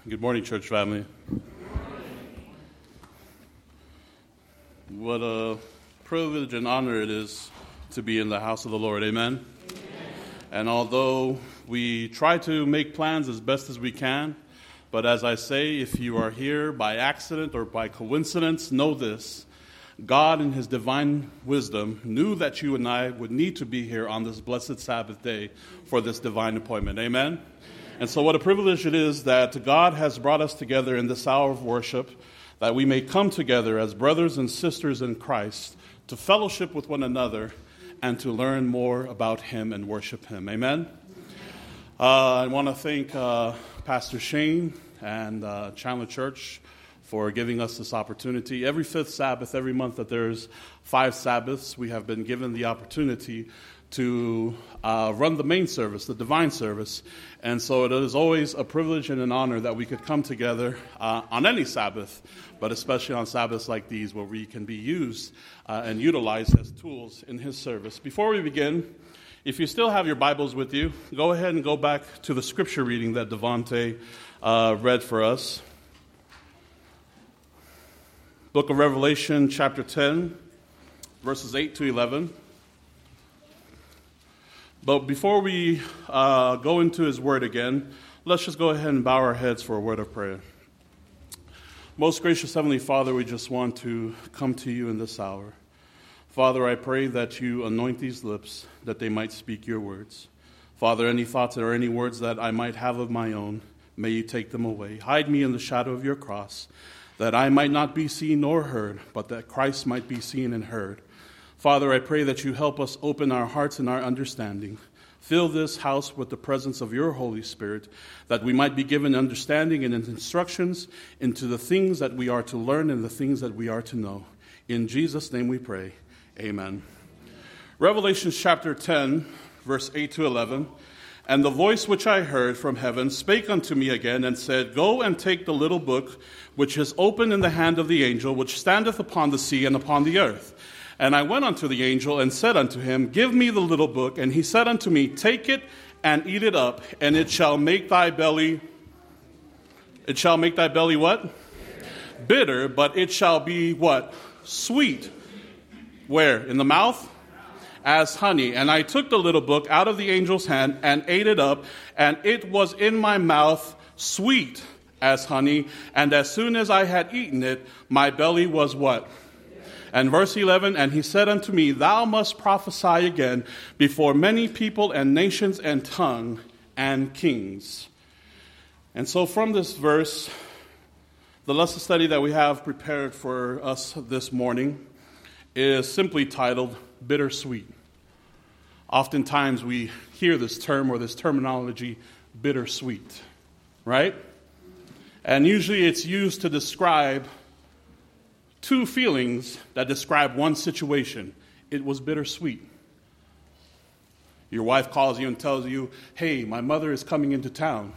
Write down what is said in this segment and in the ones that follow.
Good morning, church family. What a privilege and honor it is to be in the house of the Lord. Amen? Amen. And although we try to make plans as best as we can, but as I say, if you are here by accident or by coincidence, know this. God in his divine wisdom knew that you and I would need to be here on this blessed Sabbath day for this divine appointment. Amen? And so what a privilege it is that God has brought us together in this hour of worship, that we may come together as brothers and sisters in Christ to fellowship with one another and to learn more about him and worship him. Amen? I want to thank Pastor Shane and Chandler Church for giving us this opportunity. Every fifth Sabbath, every month that there's 5 Sabbaths, we have been given the opportunity to run the main service, the divine service. And so it is always a privilege and an honor that we could come together on any Sabbath, but especially on Sabbaths like these where we can be used and utilized as tools in his service. Before we begin, if you still have your Bibles with you, go ahead and go back to the scripture reading that Devontae read for us. Book of Revelation, chapter 10, verses 8 to 11. But before we go into his word again, let's just go ahead and bow our heads for a word of prayer. Most gracious Heavenly Father, we just want to come to you in this hour. Father, I pray that you anoint these lips, that they might speak your words. Father, any thoughts or any words that I might have of my own, may you take them away. Hide me in the shadow of your cross, that I might not be seen nor heard, but that Christ might be seen and heard. Father, I pray that you help us open our hearts and our understanding. Fill this house with the presence of your Holy Spirit, that we might be given understanding and instructions into the things that we are to learn and the things that we are to know. In Jesus' name we pray. Amen. Revelation chapter 10, verse 8 to 11. And the voice which I heard from heaven spake unto me again, and said, Go and take the little book which is open in the hand of the angel, which standeth upon the sea and upon the earth. And I went unto the angel and said unto him, Give me the little book. And he said unto me, Take it and eat it up, and it shall make thy belly what? Bitter, but it shall be what? Sweet. Where? In the mouth? As honey. And I took the little book out of the angel's hand and ate it up, and it was in my mouth sweet as honey. And as soon as I had eaten it, my belly was what? And verse 11, and he said unto me, Thou must prophesy again before many people and nations and tongue and kings. And so from this verse, the lesson study that we have prepared for us this morning is simply titled Bittersweet. Oftentimes we hear this term or this terminology, bittersweet, right? And usually it's used to describe 2 feelings that describe one situation. It was bittersweet. Your wife calls you and tells you, Hey, my mother is coming into town.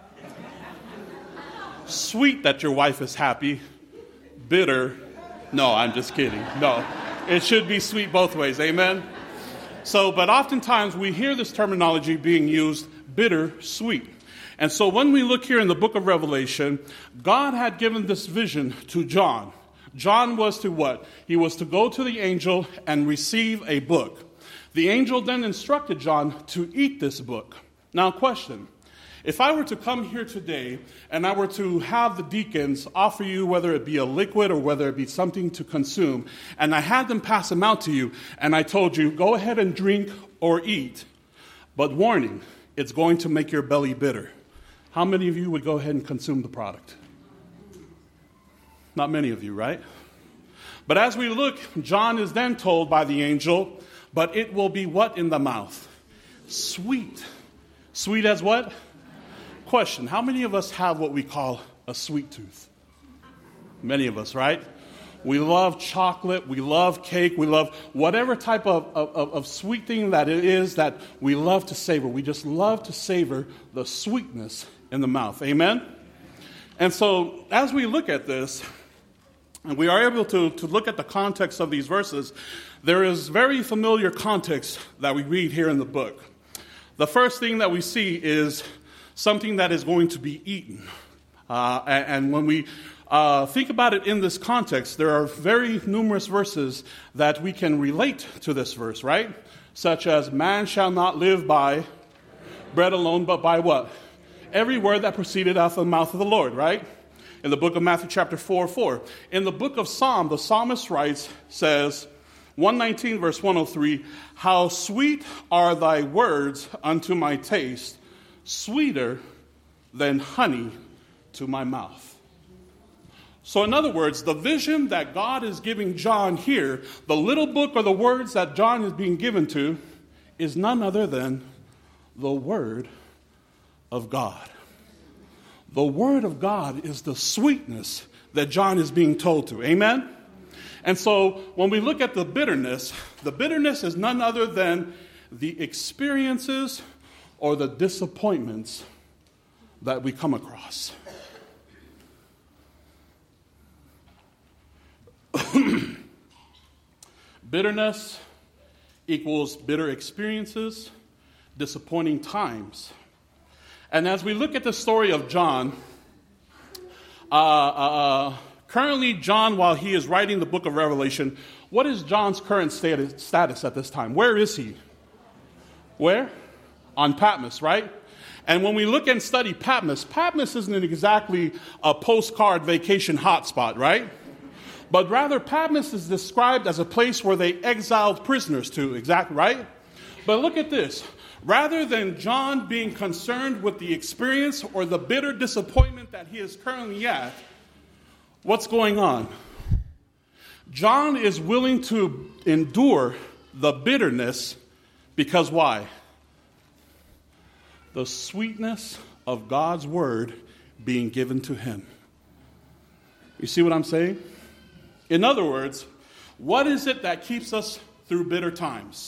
Sweet that your wife is happy. Bitter. No, I'm just kidding. No, it should be sweet both ways. Amen? But oftentimes we hear this terminology being used, bittersweet. And so when we look here in the book of Revelation, God had given this vision to John. John was to what? He was to go to the angel and receive a book. The angel then instructed John to eat this book. Now, question. If I were to come here today and I were to have the deacons offer you, whether it be a liquid or whether it be something to consume, and I had them pass them out to you, and I told you, go ahead and drink or eat, but warning, it's going to make your belly bitter. How many of you would go ahead and consume the product? Not many of you, right? But as we look, John is then told by the angel, but it will be what in the mouth? Sweet. Sweet as what? Question, how many of us have what we call a sweet tooth? Many of us, right? We love chocolate, we love cake, we love whatever type of sweet thing that it is that we love to savor. We just love to savor the sweetness in the mouth. Amen? And so as we look at this, and we are able to look at the context of these verses, there is very familiar context that we read here in the book. The first thing that we see is something that is going to be eaten. And when we think about it in this context, there are very numerous verses that we can relate to this verse, right? Such as, man shall not live by bread alone, but by what? Every word that proceeded out of the mouth of the Lord, right? In the book of Matthew chapter 4:4. In the book of Psalm, the psalmist writes, says, 119 verse 103, how sweet are thy words unto my taste, sweeter than honey to my mouth. So in other words, the vision that God is giving John here, the little book or the words that John is being given to, is none other than the Word of God. The Word of God is the sweetness that John is being told to. Amen? And so when we look at the bitterness is none other than the experiences or the disappointments that we come across. Bitterness equals bitter experiences, disappointing times. And as we look at the story of John, currently John, while he is writing the book of Revelation, what is John's current status at this time? Where is he? Where? On Patmos, right? And when we look and study Patmos isn't exactly a postcard vacation hotspot, right? But rather, Patmos is described as a place where they exiled prisoners to, exactly, right? But look at this. Rather than John being concerned with the experience or the bitter disappointment that he is currently at, what's going on? John is willing to endure the bitterness because why? The sweetness of God's word being given to him. You see what I'm saying? In other words, what is it that keeps us through bitter times?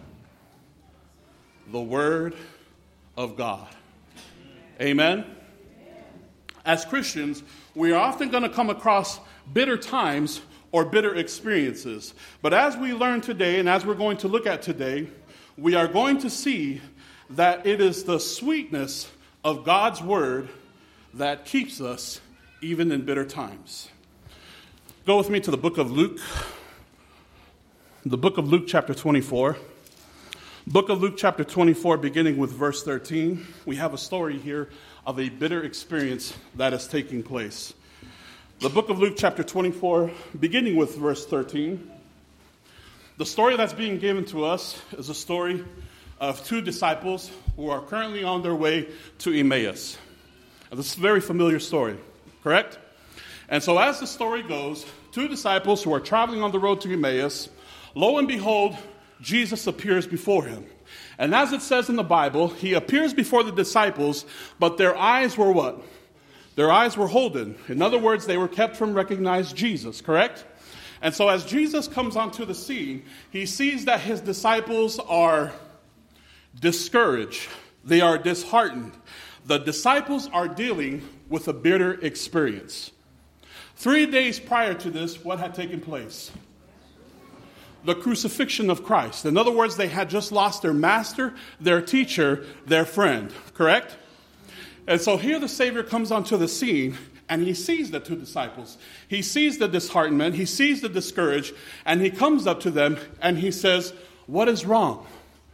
The Word of God. Amen? As Christians, we are often going to come across bitter times or bitter experiences. But as we learn today, and as we're going to look at today, we are going to see that it is the sweetness of God's Word that keeps us even in bitter times. Go with me to the book of Luke. The book of Luke chapter 24. Book of Luke chapter 24, beginning with verse 13. We have a story here of a bitter experience that is taking place. The book of Luke chapter 24, beginning with verse 13. The story that's being given to us is a story of two disciples who are currently on their way to Emmaus. Now, this is a very familiar story, correct? And so as the story goes, two disciples who are traveling on the road to Emmaus, lo and behold, Jesus appears before him. And as it says in the Bible, he appears before the disciples, but their eyes were what? Their eyes were holden. In other words, they were kept from recognizing Jesus, correct? And so as Jesus comes onto the scene, he sees that his disciples are discouraged. They are disheartened. The disciples are dealing with a bitter experience. 3 days prior to this, what had taken place? The crucifixion of Christ. In other words, they had just lost their master, their teacher, their friend, correct? And so here the Savior comes onto the scene, and he sees the two disciples. He sees the disheartenment, he sees the discouraged, and he comes up to them, and he says, what is wrong?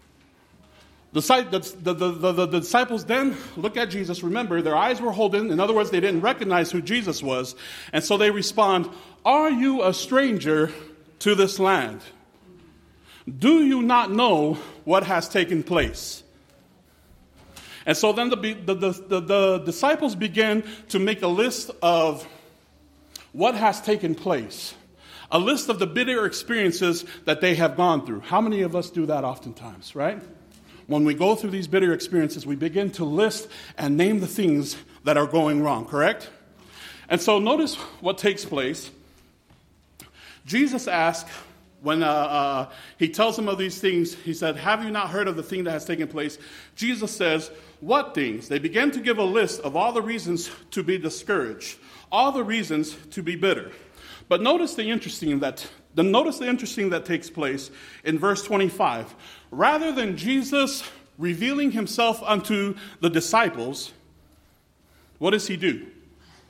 The disciples then look at Jesus. Remember, their eyes were holden. In other words, they didn't recognize who Jesus was. And so they respond, are you a stranger to this land? Do you not know what has taken place? And so then the disciples begin to make a list of what has taken place. A list of the bitter experiences that they have gone through. How many of us do that oftentimes, right? When we go through these bitter experiences, we begin to list and name the things that are going wrong, correct? And so notice what takes place. Jesus asked, when he tells them of these things, he said, have you not heard of the thing that has taken place? Jesus says, what things? They began to give a list of all the reasons to be discouraged, all the reasons to be bitter. But notice the interesting that takes place in verse 25. Rather than Jesus revealing himself unto the disciples, what does he do?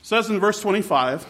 says in verse 25,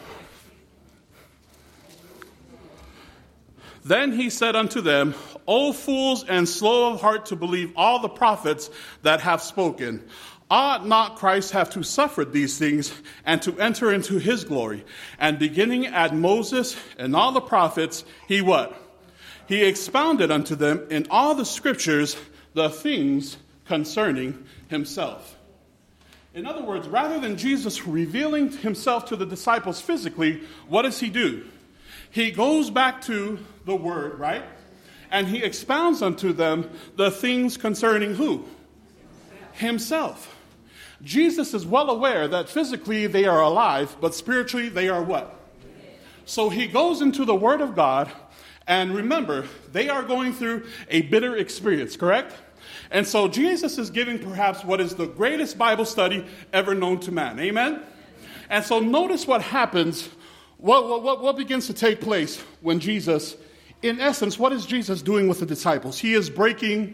"Then he said unto them, O fools and slow of heart to believe all the prophets that have spoken. Ought not Christ have to suffer these things and to enter into his glory? And beginning at Moses and all the prophets, he what? He expounded unto them in all the scriptures the things concerning himself." In other words, rather than Jesus revealing himself to the disciples physically, what does he do? He goes back to the word, right? And he expounds unto them the things concerning who? Himself. Jesus is well aware that physically they are alive, but spiritually they are what? So he goes into the Word of God, and remember, they are going through a bitter experience, correct? And so Jesus is giving perhaps what is the greatest Bible study ever known to man. Amen? And so notice what happens, what begins to take place when Jesus, in essence, what is Jesus doing with the disciples? He is breaking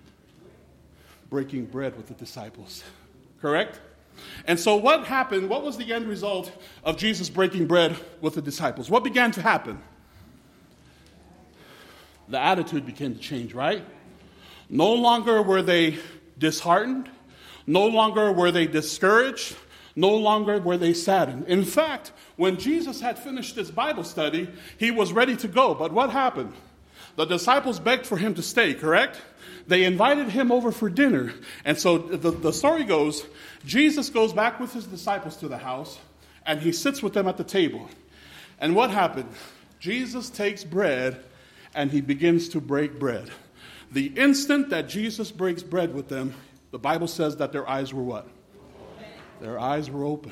bread with the disciples. Correct? And so what happened? What was the end result of Jesus breaking bread with the disciples? What began to happen? The attitude began to change, right? No longer were they disheartened. No longer were they discouraged. No longer were they saddened. In fact, when Jesus had finished his Bible study, he was ready to go. But what happened? The disciples begged for him to stay, correct? They invited him over for dinner. And so the story goes, Jesus goes back with his disciples to the house, and he sits with them at the table. And what happened? Jesus takes bread, and he begins to break bread. The instant that Jesus breaks bread with them, the Bible says that their eyes were what? Their eyes were open.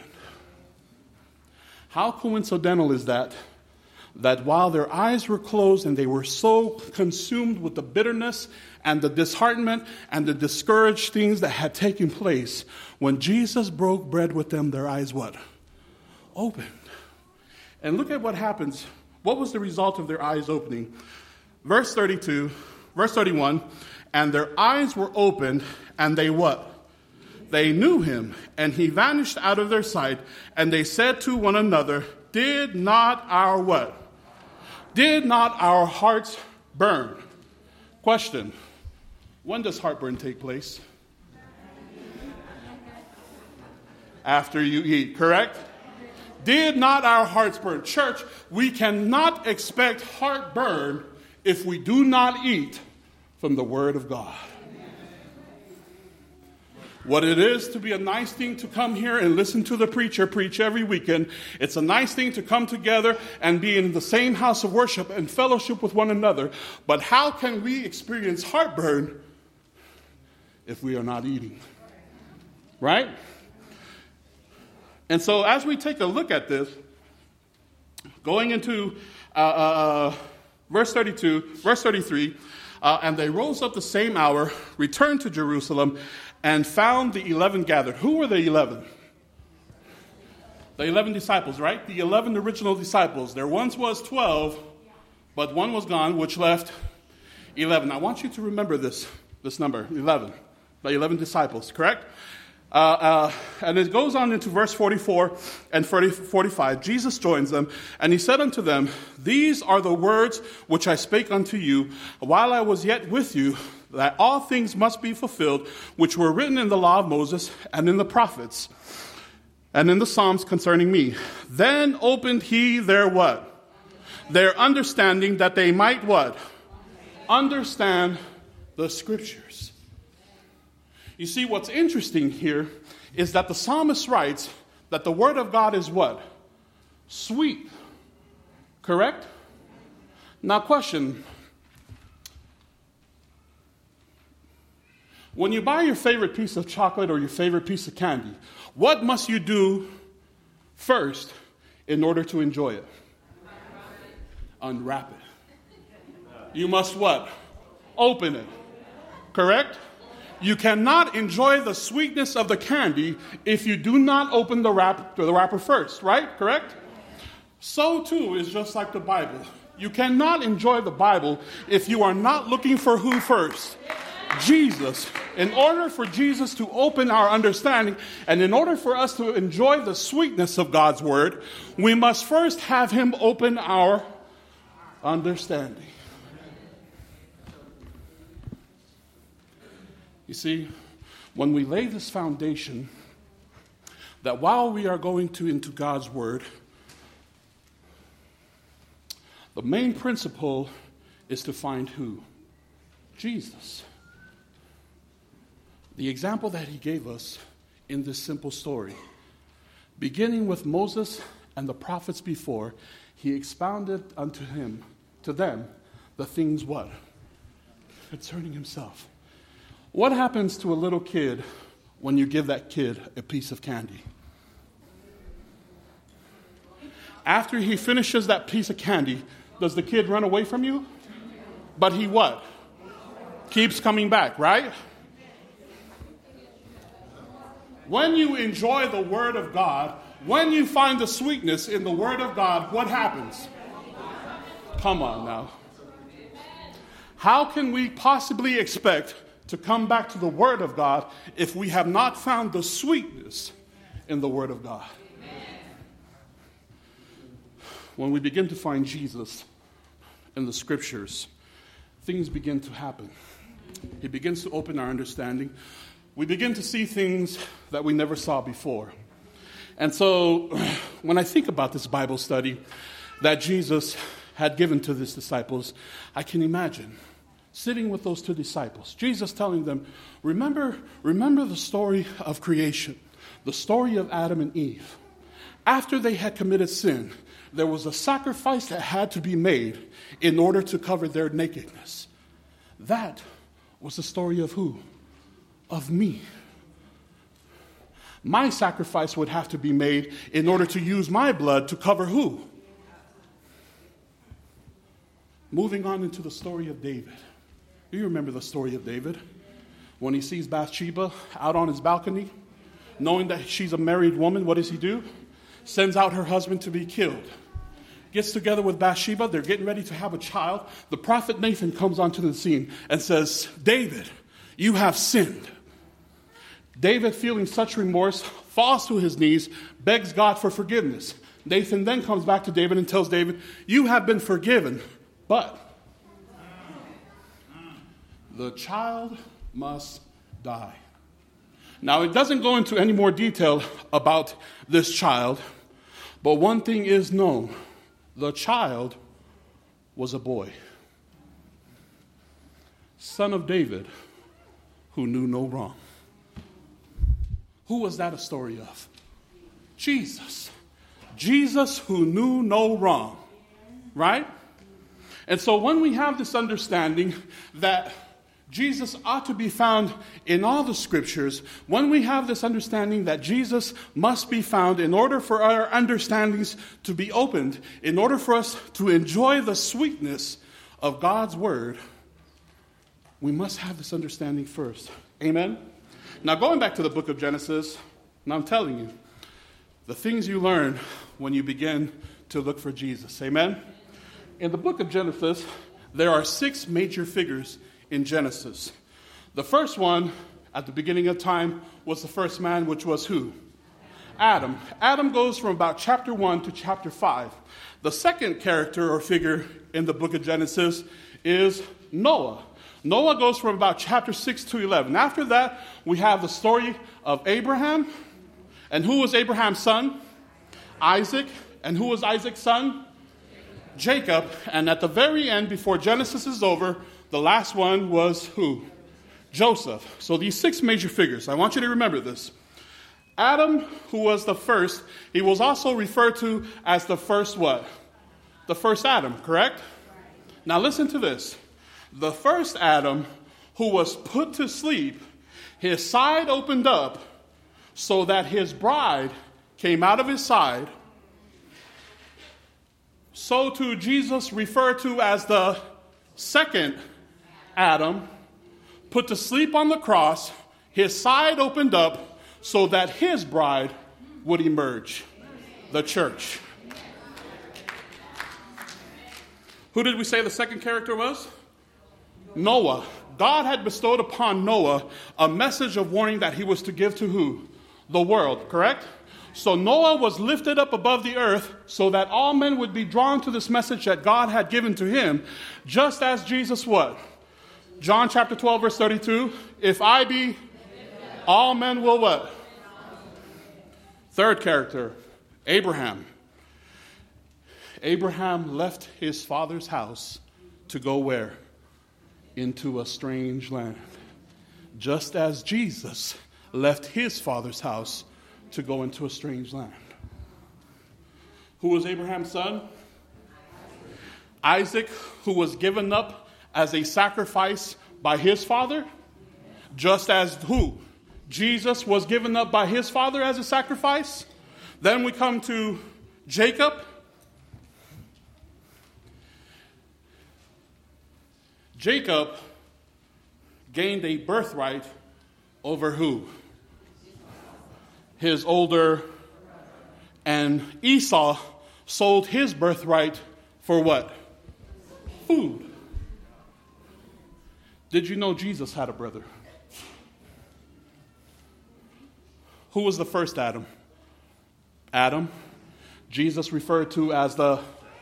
How coincidental is that? That while their eyes were closed and they were so consumed with the bitterness and the disheartenment and the discouraged things that had taken place, when Jesus broke bread with them, their eyes what? Opened. And look at what happens. What was the result of their eyes opening? Verse 31, and their eyes were opened, and they what? They knew him, and he vanished out of their sight, and they said to one another, did not our what? Did not our hearts burn? Question. When does heartburn take place? After you eat, correct? Did not our hearts burn? Church, we cannot expect heartburn if we do not eat from the Word of God. What it is to be a nice thing to come here and listen to the preacher preach every weekend. It's a nice thing to come together and be in the same house of worship and fellowship with one another. But how can we experience heartburn if we are not eating? Right? And so as we take a look at this, going into verse 33, and they rose up the same hour, returned to Jerusalem, and found the 11 gathered. Who were the 11? The 11 disciples, right? The 11 original disciples. There once was 12, but one was gone, which left 11. I want you to remember this number, 11. The 11 disciples, correct? And it goes on into verse 44 and 45. Jesus joins them, and he said unto them, these are the words which I spake unto you while I was yet with you, that all things must be fulfilled, which were written in the law of Moses and in the prophets and in the Psalms concerning me. Then opened he their what? Their understanding, that they might what? Understand the scriptures. You see, what's interesting here is that the psalmist writes that the word of God is what? Sweet. Correct? Now, question. When you buy your favorite piece of chocolate or your favorite piece of candy, what must you do first in order to enjoy it? Unwrap it. You must what? Open it. Correct? You cannot enjoy the sweetness of the candy if you do not open the wrapper first, right? Correct? So too is just like the Bible. You cannot enjoy the Bible if you are not looking for who first? Jesus, in order for Jesus to open our understanding, and in order for us to enjoy the sweetness of God's word, we must first have him open our understanding. You see, when we lay this foundation, that while we are going into God's word, the main principle is to find who? Jesus. The example that he gave us in this simple story, beginning with Moses and the prophets before, he expounded to them, the things what? Concerning himself. What happens to a little kid when you give that kid a piece of candy? After he finishes that piece of candy, does the kid run away from you? But he what? Keeps coming back, right? When you enjoy the Word of God, when you find the sweetness in the Word of God, what happens? Come on now. How can we possibly expect to come back to the Word of God if we have not found the sweetness in the Word of God? When we begin to find Jesus in the Scriptures, things begin to happen. He begins to open our understanding. We begin to see things that we never saw before. And so when I think about this Bible study that Jesus had given to his disciples, I can imagine sitting with those two disciples, Jesus telling them, remember the story of creation, the story of Adam and Eve. After they had committed sin, there was a sacrifice that had to be made in order to cover their nakedness. That was the story of who? Of me. My sacrifice would have to be made in order to use my blood to cover who? Moving on into the story of David. Do you remember the story of David? When he sees Bathsheba out on his balcony, knowing that she's a married woman, what does he do? Sends out her husband to be killed. Gets together with Bathsheba. They're getting ready to have a child. The prophet Nathan comes onto the scene and says, David, you have sinned. David, feeling such remorse, falls to his knees, begs God for forgiveness. Nathan then comes back to David and tells David, you have been forgiven, but the child must die. Now, it doesn't go into any more detail about this child, but one thing is known. The child was a boy, son of David, who knew no wrong. Who was that a story of? Jesus. Jesus who knew no wrong, right? And so when we have this understanding that Jesus ought to be found in all the Scriptures, when we have this understanding that Jesus must be found in order for our understandings to be opened, in order for us to enjoy the sweetness of God's Word, we must have this understanding first. Amen? Now, going back to the book of Genesis, and I'm telling you, the things you learn when you begin to look for Jesus. Amen? In the book of Genesis, there are 6 major figures in Genesis. The first one, at the beginning of time, was the first man, which was who? Adam. Adam goes from about chapter 1 to chapter 5. The second character or figure in the book of Genesis is Noah. Noah goes from about chapter 6 to 11. After that, we have the story of Abraham. And who was Abraham's son? Isaac. And who was Isaac's son? Jacob. And at the very end, before Genesis is over, the last one was who? Joseph. So these 6 major figures. I want you to remember this. Adam, who was the first, he was also referred to as the first what? The first Adam, correct? Now listen to this. The first Adam, who was put to sleep, his side opened up so that his bride came out of his side. So too Jesus referred to as the second Adam, put to sleep on the cross, his side opened up so that his bride would emerge, the church. Who did we say the second character was? Noah. God had bestowed upon Noah a message of warning that he was to give to who? The world, correct? So Noah was lifted up above the earth so that all men would be drawn to this message that God had given to him, just as Jesus what? John chapter 12, verse 32. If I be, all men will what? Third character, Abraham. Abraham left his father's house to go where? Into a strange land. Just as Jesus left his father's house to go into a strange land. Who was Abraham's son? Isaac, who was given up as a sacrifice by his father, just as who? Jesus was given up by his father as a sacrifice. Then we come to Jacob. Jacob gained a birthright over who? His older, and Esau sold his birthright for what? Food. Did you know Jesus had a brother? Who was the first Adam? Adam. Jesus referred to as the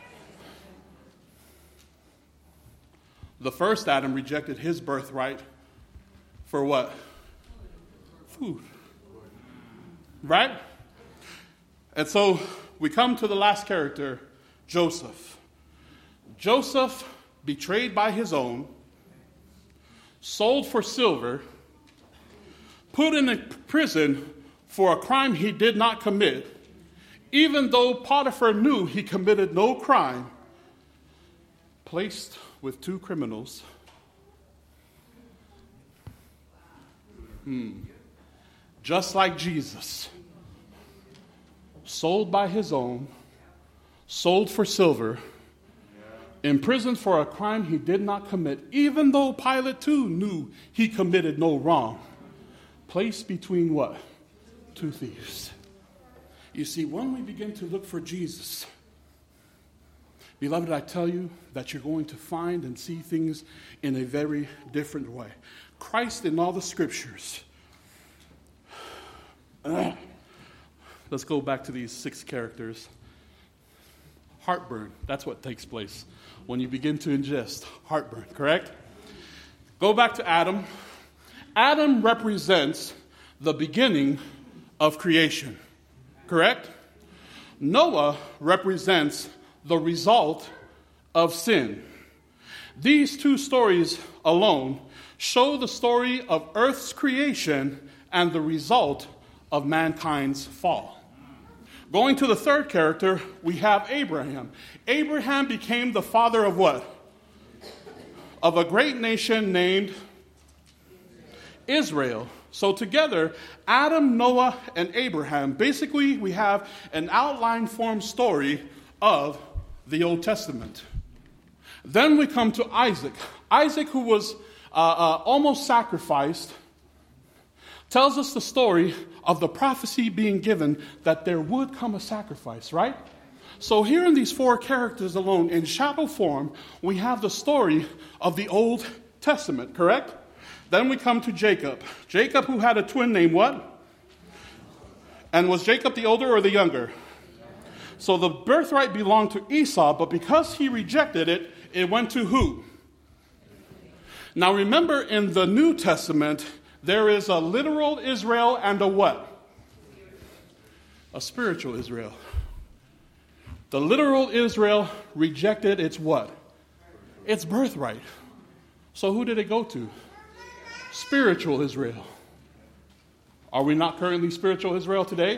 first Adam rejected his birthright for what? Food. Right? And so we come to the last character, Joseph. Joseph, betrayed by his own, sold for silver, put in a prison for a crime he did not commit, even though Potiphar knew he committed no crime, placed with two criminals. Just like Jesus, sold by his own, sold for silver, imprisoned for a crime he did not commit, even though Pilate too knew he committed no wrong, placed between what? Two thieves. You see, when we begin to look for Jesus, beloved, I tell you that you're going to find and see things in a very different way. Christ in all the scriptures. Let's go back to these 6 characters. Heartburn, that's what takes place when you begin to ingest. Heartburn, correct? Go back to Adam. Adam represents the beginning of creation, correct? Noah represents the result of sin. These 2 stories alone show the story of Earth's creation and the result of mankind's fall. Going to the 3rd character, we have Abraham. Abraham became the father of what? Of a great nation named Israel. So together, Adam, Noah, and Abraham, basically we have an outline form story of the Old Testament. Then we come to Isaac. Isaac, who was almost sacrificed, tells us the story of the prophecy being given that there would come a sacrifice, right? So here in these 4 characters alone, in shadow form, we have the story of the Old Testament, correct? Then we come to Jacob. Jacob, who had a twin named what? And was Jacob the older or the younger? So the birthright belonged to Esau, but because he rejected it, it went to who? Now remember, in the New Testament, there is a literal Israel and a what? A spiritual Israel. The literal Israel rejected its what? Its birthright. So who did it go to? Spiritual Israel. Are we not currently spiritual Israel today?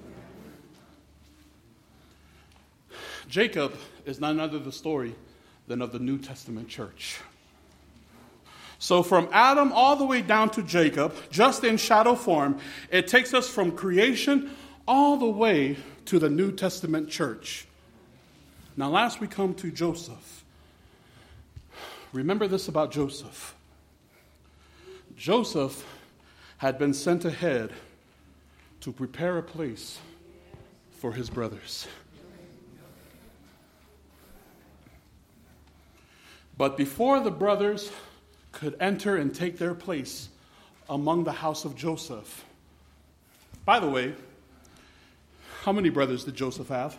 Jacob is none other the story than of the New Testament church. So from Adam all the way down to Jacob, just in shadow form, it takes us from creation all the way to the New Testament church. Now last we come to Joseph. Remember this about Joseph. Joseph had been sent ahead to prepare a place for his brothers. But before the brothers could enter and take their place among the house of Joseph. By the way, how many brothers did Joseph have?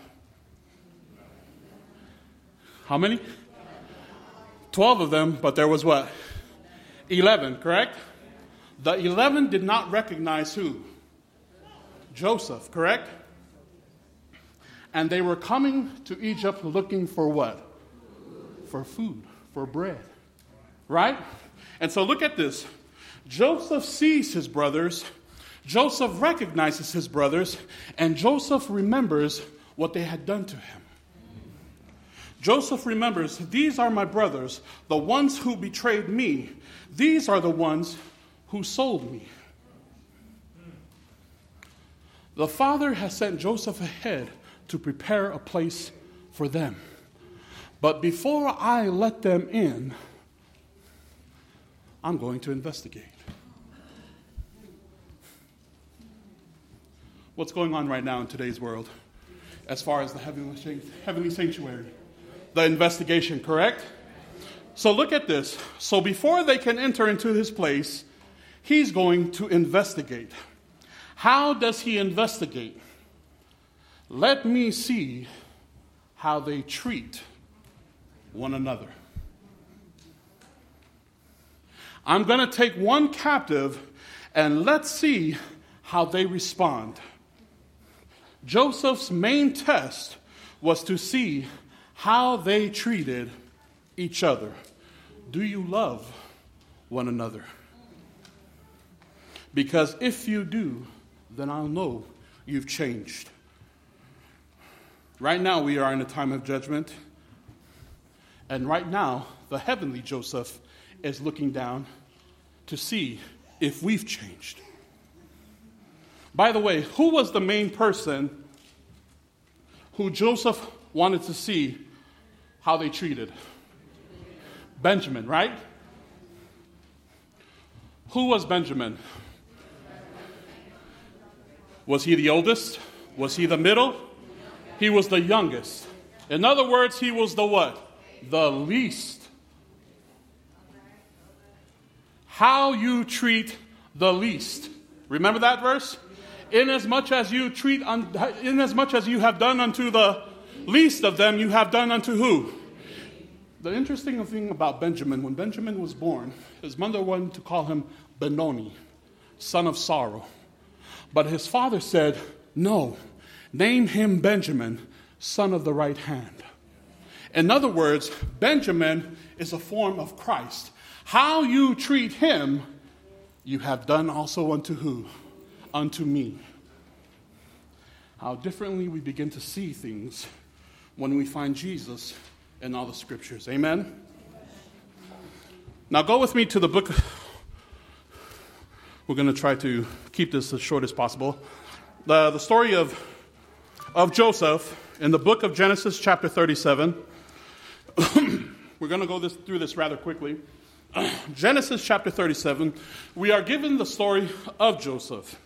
How many? 12 of them, but there was what? 11, correct? The 11 did not recognize who? Joseph, correct? And they were coming to Egypt looking for what? For food, for bread, right? And so look at this. Joseph sees his brothers. Joseph recognizes his brothers. And Joseph remembers what they had done to him. Joseph remembers, these are my brothers, the ones who betrayed me. These are the ones who sold me. The father has sent Joseph ahead to prepare a place for them. But before I let them in, I'm going to investigate. What's going on right now in today's world as far as the heavenly sanctuary? The investigation, correct? So look at this. So before they can enter into his place, he's going to investigate. How does he investigate? Let me see how they treat one another. I'm going to take one captive and let's see how they respond. Joseph's main test was to see how they treated each other. Do you love one another? Because if you do, then I'll know you've changed. Right now we are in a time of judgment. And right now, the heavenly Joseph is looking down to see if we've changed. By the way, who was the main person who Joseph wanted to see how they treated? Benjamin, right? Who was Benjamin? Was he the oldest? Was he the middle? He was the youngest. In other words, he was the what? The least. How you treat the least. Remember that verse? Inasmuch as you have done unto the least of them, you have done unto who? The interesting thing about Benjamin, when Benjamin was born, his mother wanted to call him Benoni, son of sorrow. But his father said, no, name him Benjamin, son of the right hand. In other words, Benjamin is a form of Christ. How you treat him, you have done also unto who? Unto me. How differently we begin to see things when we find Jesus in all the scriptures. Amen? Now go with me to the book. We're going to try to keep this as short as possible. The story of Joseph in the book of Genesis chapter 37. We're going to go through this rather quickly. Genesis chapter 37, we are given the story of Joseph.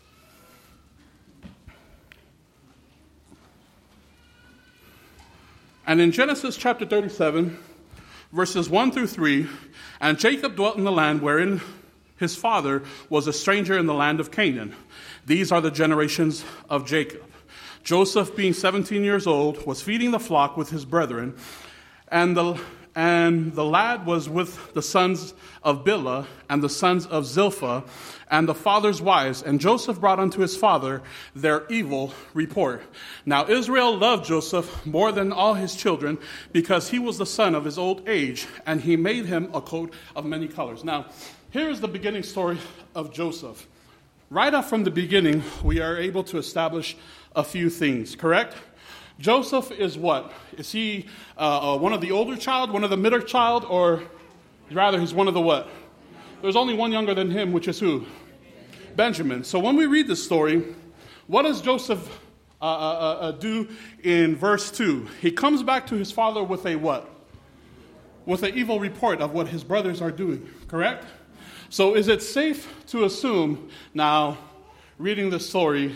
And in Genesis chapter 37, verses 1 through 3, and Jacob dwelt in the land wherein his father was a stranger in the land of Canaan. These are the generations of Jacob. Joseph, being 17 years old, was feeding the flock with his brethren, and the lad was with the sons of Bilhah and the sons of Zilpah and the father's wives. And Joseph brought unto his father their evil report. Now Israel loved Joseph more than all his children, because he was the son of his old age, and he made him a coat of many colors. Now, here is the beginning story of Joseph. Right up from the beginning, we are able to establish a few things, correct? Joseph is what? Is he one of the older child, one of the middle child, or rather he's one of the what? There's only one younger than him, which is who? Benjamin. So when we read this story, what does Joseph do in verse 2? He comes back to his father with a what? With an evil report of what his brothers are doing, correct? So is it safe to assume, now, reading this story,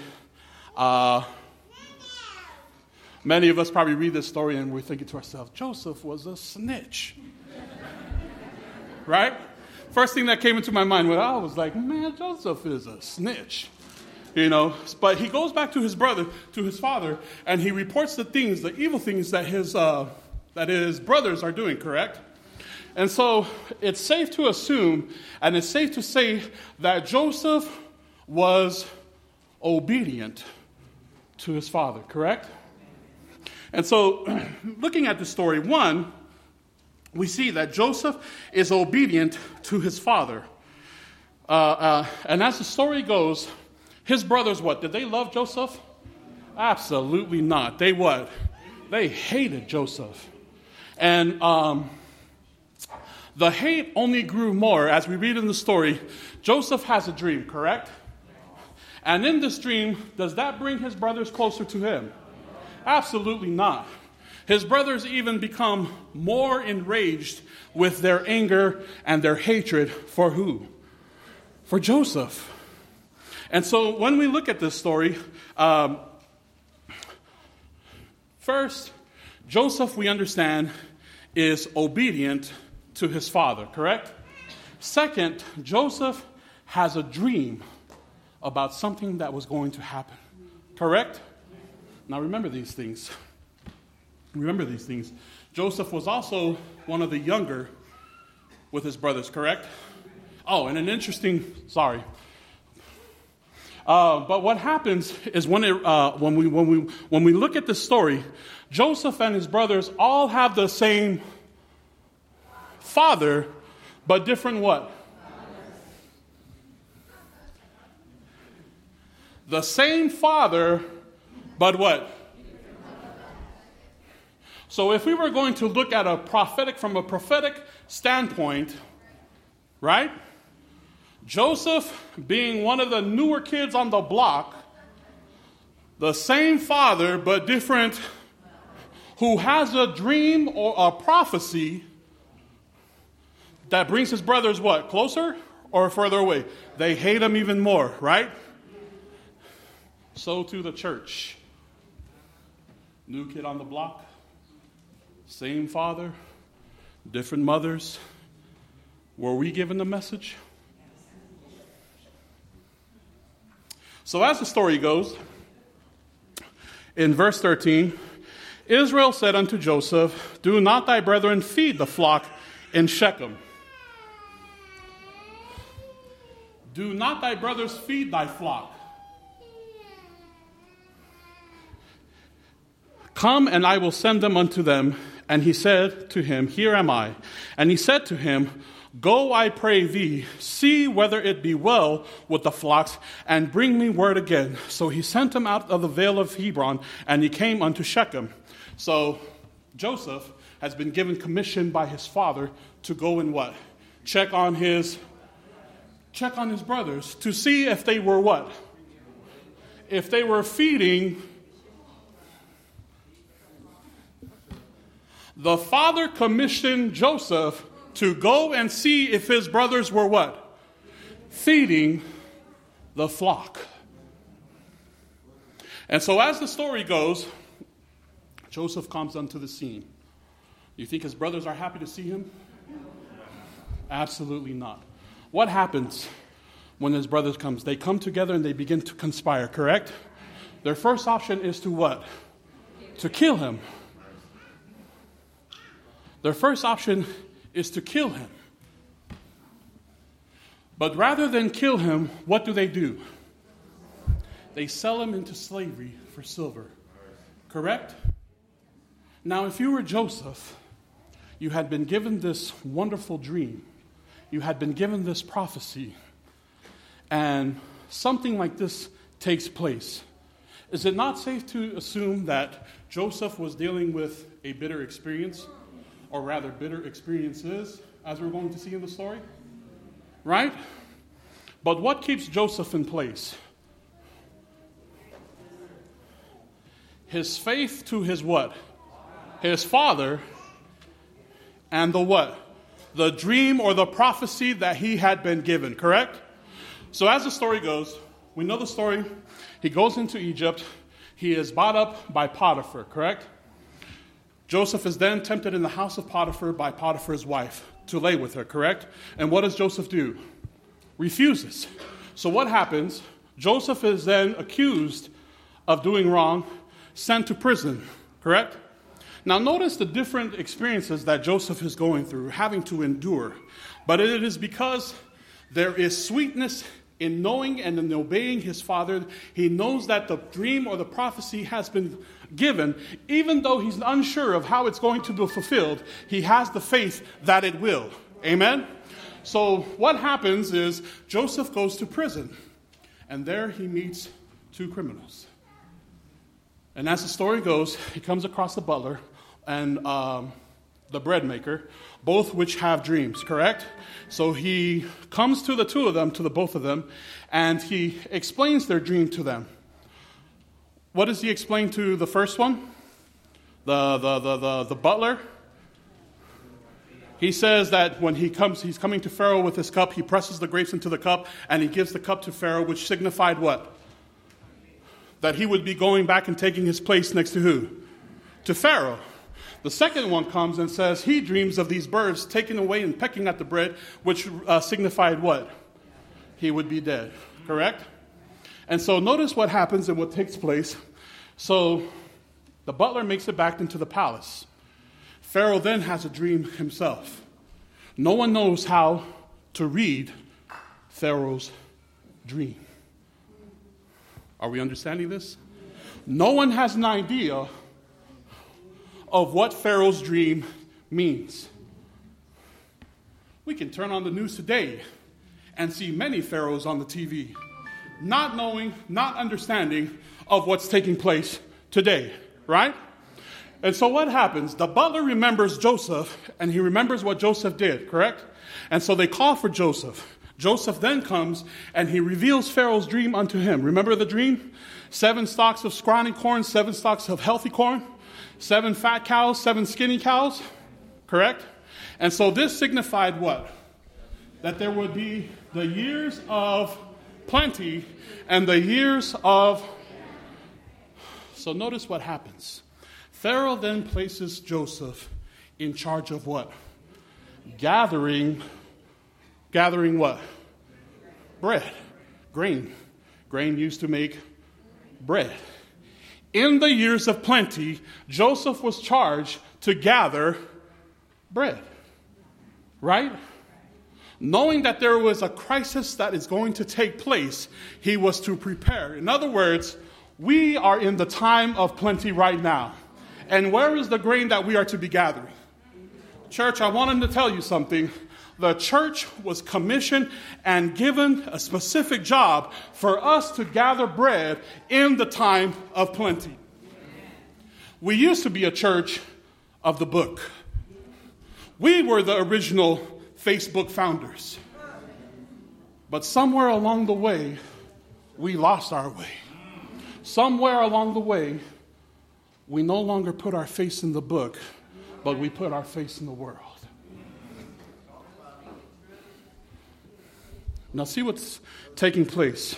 many of us probably read this story and we're thinking to ourselves, Joseph was a snitch. Right? First thing that came into my mind when I was like, man, Joseph is a snitch. But he goes back to his brother, to his father, and he reports the evil things that his brothers are doing, correct? And so it's safe to assume, and it's safe to say that Joseph was obedient to his father, correct? And so looking at the story, one, we see that Joseph is obedient to his father. And as the story goes, his brothers, what? Did they love Joseph? Absolutely not. They what? They hated Joseph. And the hate only grew more as we read in the story. Joseph has a dream, correct? And in this dream, does that bring his brothers closer to him? Absolutely not. His brothers even become more enraged with their anger and their hatred for who? For Joseph. And so when we look at this story, first, Joseph, we understand, is obedient to his father, correct? Second, Joseph has a dream about something that was going to happen, correct? Now remember these things. Remember these things. Joseph was also one of the younger with his brothers, correct? Oh, and an interesting, but what happens is when we look at the story, Joseph and his brothers all have the same father, but different what? The same father, but what? So if we were going to look at from a prophetic standpoint, right? Joseph being one of the newer kids on the block, the same father but different, who has a dream or a prophecy that brings his brothers what? Closer or further away? They hate him even more, right? So too the church. New kid on the block, same father, different mothers. Were we given the message? So as the story goes, in verse 13, Israel said unto Joseph, do not thy brethren feed the flock in Shechem? Do not thy brothers feed thy flock? Come, and I will send them unto them. And he said to him, here am I. And he said to him, go, I pray thee, see whether it be well with the flocks, and bring me word again. So he sent him out of the vale of Hebron, and he came unto Shechem. So Joseph has been given commission by his father to go and what? Check on his brothers to see if they were what? If they were feeding. The father commissioned Joseph to go and see if his brothers were what? Feeding the flock. And so as the story goes, Joseph comes onto the scene. You think his brothers are happy to see him? Absolutely not. What happens when his brothers come? They come together and they begin to conspire, correct? Their first option is to what? To kill him. Their first option is to kill him. But rather than kill him, what do? They sell him into slavery for silver. Correct? Now, if you were Joseph, you had been given this wonderful dream. You had been given this prophecy. And something like this takes place. Is it not safe to assume that Joseph was dealing with a bitter experience? Or rather, bitter experiences, as we're going to see in the story. Right? But what keeps Joseph in place? His faith to his what? His father. And the what? The dream or the prophecy that he had been given, correct? So as the story goes, we know the story. He goes into Egypt. He is brought up by Potiphar, correct? Joseph is then tempted in the house of Potiphar by Potiphar's wife. to lay with her, correct? And what does Joseph do? Refuses. So what happens? Joseph is then accused of doing wrong, sent to prison, correct? Now notice the different experiences that Joseph is going through, having to endure. But it is because there is sweetness in knowing and in obeying his father. He knows that the dream or the prophecy has been given. Even though he's unsure of how it's going to be fulfilled, he has the faith that it will. Amen? So what happens is Joseph goes to prison. And there he meets two criminals. And as the story goes, he comes across the butler and the bread maker, both which have dreams, correct? So he comes to the two of them, to the both of them, and he explains their dream to them. What does he explain to the first one? The butler? He says that when he's coming to Pharaoh with his cup, he presses the grapes into the cup, and he gives the cup to Pharaoh, which signified what? That he would be going back and taking his place next to who? To Pharaoh. The second one comes and says he dreams of these birds taking away and pecking at the bread, which signified what? He would be dead, correct? And so notice what happens and what takes place. So the butler makes it back into the palace. Pharaoh then has a dream himself. No one knows how to read Pharaoh's dream. Are we understanding this? No one has an idea of what Pharaoh's dream means. We can turn on the news today and see many pharaohs on the TV, not knowing, not understanding of what's taking place today, right? And so what happens? The butler remembers Joseph, and he remembers what Joseph did, correct? And so they call for Joseph. Joseph then comes, and he reveals Pharaoh's dream unto him. Remember the dream? 7 stalks of scrawny corn, 7 stalks of healthy corn, 7 fat cows, 7 skinny cows, correct? And so this signified what? That there would be the years of plenty and the years of... So notice what happens. Pharaoh then places Joseph in charge of what? Gathering what? Bread. Grain. Grain used to make bread. In the years of plenty, Joseph was charged to gather bread. Right? Knowing that there was a crisis that is going to take place, he was to prepare. In other words, we are in the time of plenty right now. And where is the grain that we are to be gathering? Church, I wanted to tell you something. The church was commissioned and given a specific job for us to gather bread in the time of plenty. We used to be a church of the book. We were the original Facebook founders. But somewhere along the way, we lost our way. Somewhere along the way, we no longer put our face in the book, but we put our face in the world. Now see what's taking place.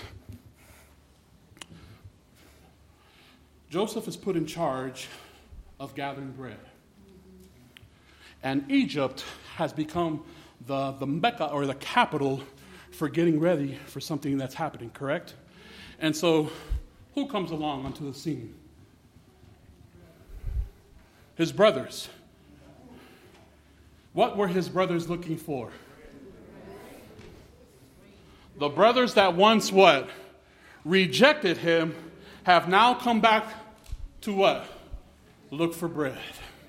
Joseph is put in charge of gathering bread. And Egypt has become the Mecca or the capital for getting ready for something that's happening, correct? And so who comes along onto the scene? His brothers. What were his brothers looking for? The brothers that once what? Rejected him have now come back to what? Look for bread.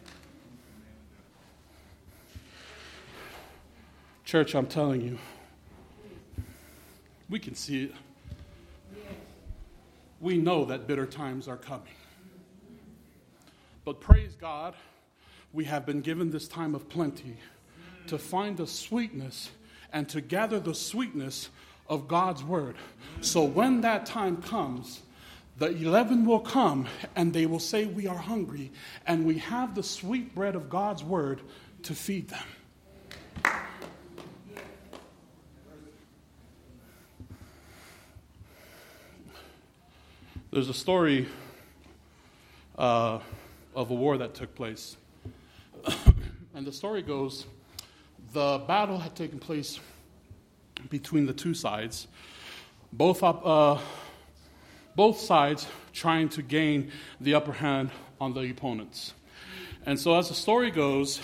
Church, I'm telling you, we can see it. We know that bitter times are coming. But praise God, we have been given this time of plenty to find the sweetness and to gather the sweetness of God's word. So when that time comes, the 11 will come and they will say, we are hungry, and we have the sweet bread of God's word to feed them. There's a story of a war that took place. And the story goes the battle had taken place between the two sides, both sides trying to gain the upper hand on the opponents. And so as the story goes,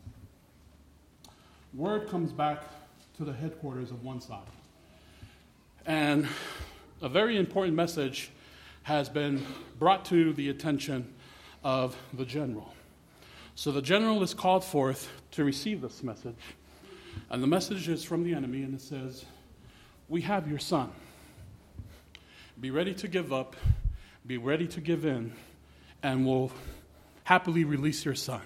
word comes back to the headquarters of one side. And a very important message has been brought to the attention of the general. So the general is called forth to receive this message. And the message is from the enemy, and it says, "We have your son. Be ready to give up, be ready to give in, and we'll happily release your son."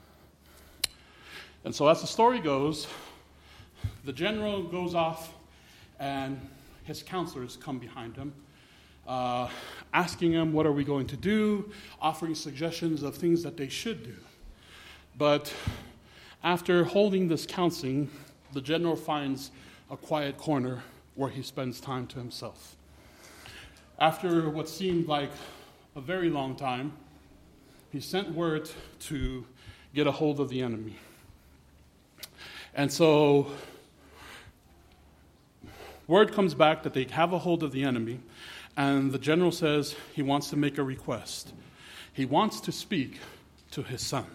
And so as the story goes, the general goes off, and his counselors come behind him, asking him, what are we going to do, offering suggestions of things that they should do. But after holding this counseling, the general finds a quiet corner where he spends time to himself. After what seemed like a very long time, he sent word to get a hold of the enemy. And so word comes back that they have a hold of the enemy, and the general says he wants to make a request. He wants to speak to his son.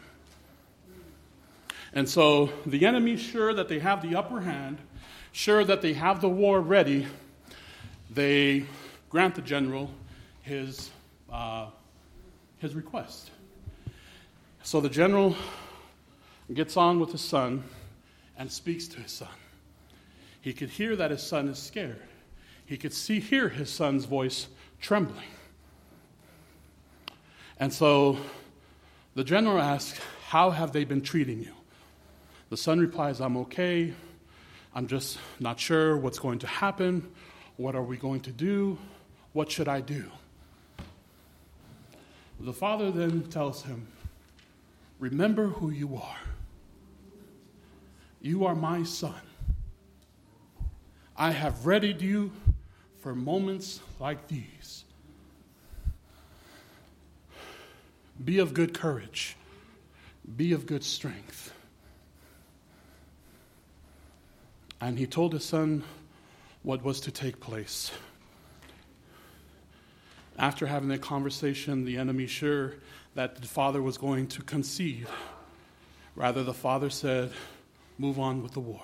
And so the enemy, sure that they have the upper hand, sure that they have the war ready, they grant the general his request. So the general gets on with his son and speaks to his son. He could hear that his son is scared. He could hear his son's voice trembling. And so the general asks, "How have they been treating you?" The son replies, "I'm okay. I'm just not sure what's going to happen. What are we going to do? What should I do?" The father then tells him, "Remember who you are. You are my son. I have readied you for moments like these. Be of good courage. Be of good strength." And he told his son what was to take place. After having that conversation, the enemy, sure that the father was going to concede. Rather, the father said, "Move on with the war."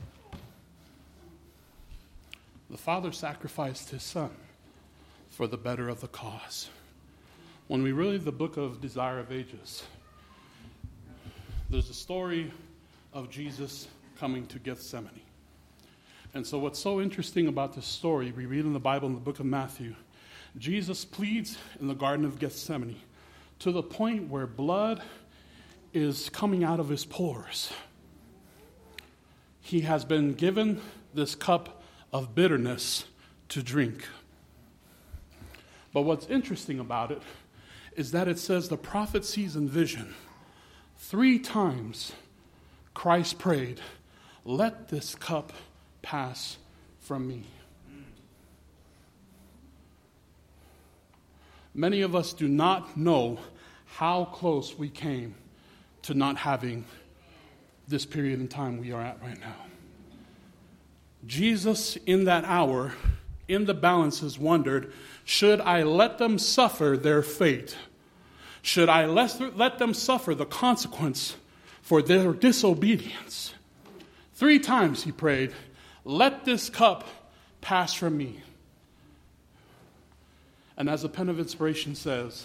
The father sacrificed his son for the better of the cause. When we read the book of Desire of Ages, there's a story of Jesus coming to Gethsemane. And so what's so interesting about this story, we read in the Bible in the book of Matthew, Jesus pleads in the Garden of Gethsemane to the point where blood is coming out of his pores. He has been given this cup of bitterness to drink. But what's interesting about it is that it says the prophet sees in vision 3 times Christ prayed, "Let this cup pass from me." Many of us do not know how close we came to not having this period in time we are at right now. Jesus, in that hour, in the balances, wondered, should I let them suffer their fate? Should I let them suffer the consequence for their disobedience? 3 times he prayed, "Let this cup pass from me." And as the pen of inspiration says,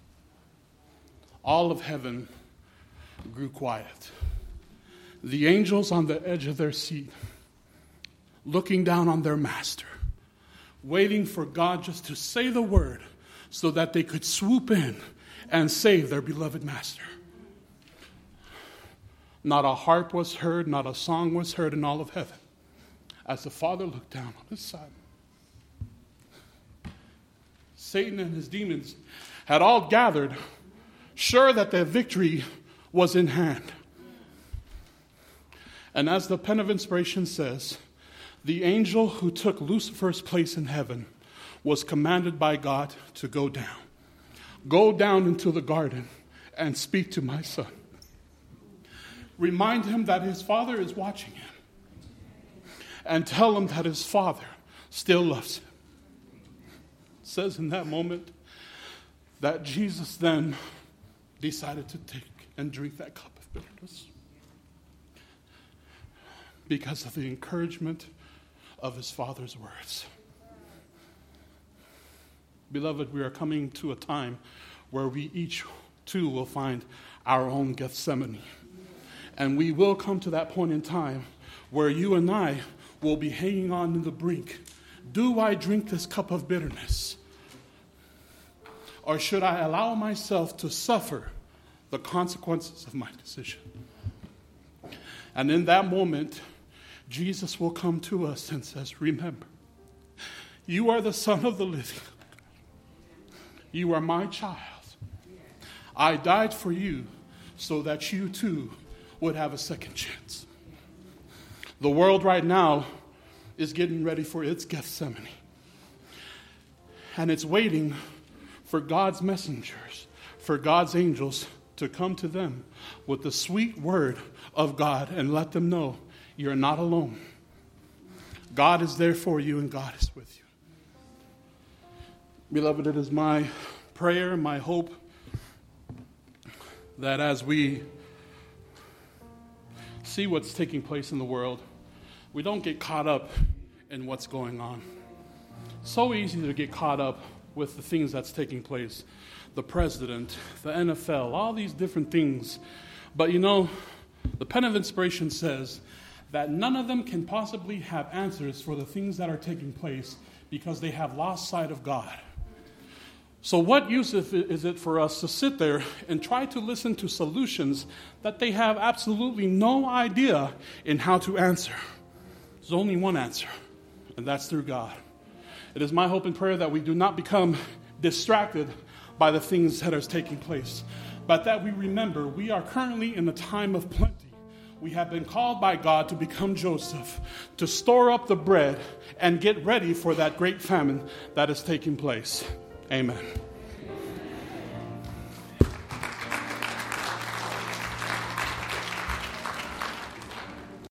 all of heaven grew quiet. The angels on the edge of their seat, looking down on their master, waiting for God just to say the word so that they could swoop in and save their beloved master. Not a harp was heard, not a song was heard in all of heaven as the Father looked down on his Son. Satan and his demons had all gathered, sure that their victory was in hand. And as the pen of inspiration says, the angel who took Lucifer's place in heaven was commanded by God to go down. Go down into the garden and speak to my son. Remind him that his Father is watching him. And tell him that his Father still loves him. It says in that moment that Jesus then decided to take and drink that cup of bitterness because of the encouragement of his Father's words. Beloved, we are coming to a time where we each too will find our own Gethsemane. And we will come to that point in time where you and I will be hanging on to the brink. Do I drink this cup of bitterness? Or should I allow myself to suffer the consequences of my decision? And in that moment, Jesus will come to us and says, remember, you are the Son of the living God. You are my child. I died for you so that you too would have a second chance. The world right now is getting ready for its Gethsemane. And it's waiting for God's messengers, for God's angels to come to them with the sweet word of God and let them know you're not alone. God is there for you and God is with you. Beloved, it is my prayer, my hope, that as we see what's taking place in the world, we don't get caught up in what's going on. So easy to get caught up with the things that's taking place. The president, the NFL, all these different things. But you know, the Pen of Inspiration says that none of them can possibly have answers for the things that are taking place because they have lost sight of God. So what use is it for us to sit there and try to listen to solutions that they have absolutely no idea in how to answer? There's only one answer, and that's through God. It is my hope and prayer that we do not become distracted by the things that are taking place, but that we remember we are currently in a time of plenty. We have been called by God to become Joseph, to store up the bread and get ready for that great famine that is taking place. Amen.